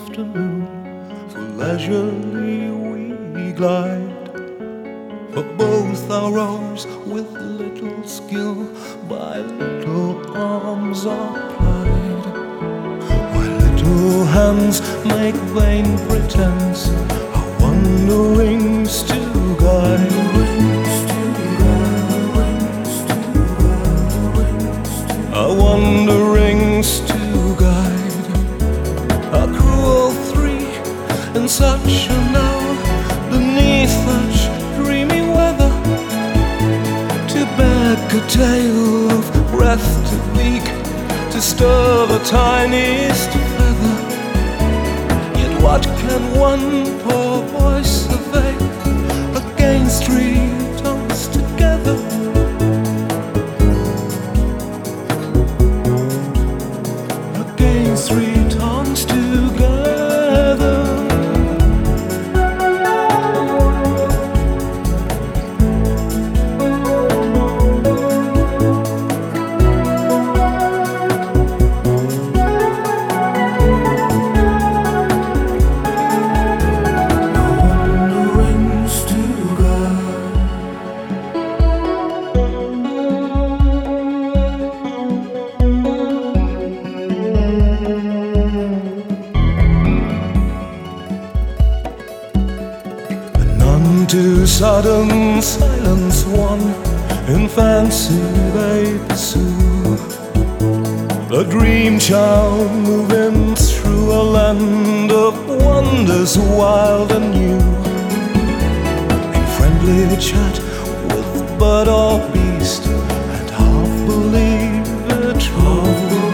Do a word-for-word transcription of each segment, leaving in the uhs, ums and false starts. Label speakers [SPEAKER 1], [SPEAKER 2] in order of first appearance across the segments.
[SPEAKER 1] afternoon, so leisurely we glide, for both our rowers with little skill by little arms are plied, while little hands make vain pretense, are wanderings to guide. Our wanderings to guide, a cruel three in such an hour, beneath such dreamy weather, to beg a tale of breath to beak, to stir the tiniest feather. Yet what can one poor voice avail against three tongues together? Three tongues together. Wanderings together. To sudden silence one in fancy they pursue, a dream child moving through a land of wonders wild and new, in friendly chat with bird or beast, and half believe it true,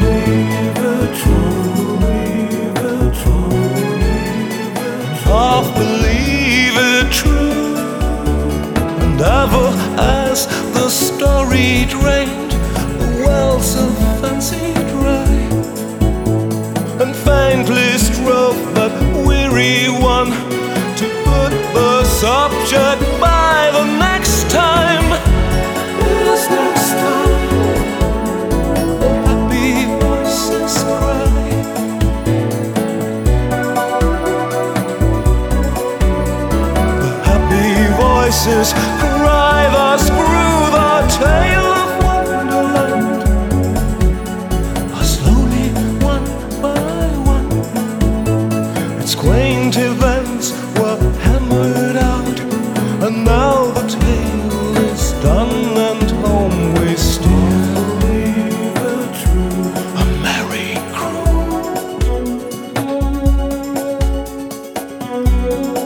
[SPEAKER 1] half believe it true. And ever as the story drained the wells of fancy dry, and faintly strove that weary one to put the subject by the next time, this next time, happy voices cry. The happy voices cry thus through the tale of Wonderland, are slowly one by one its quaint events were hammered out, and now the tale is done and home we steer, a merry crew.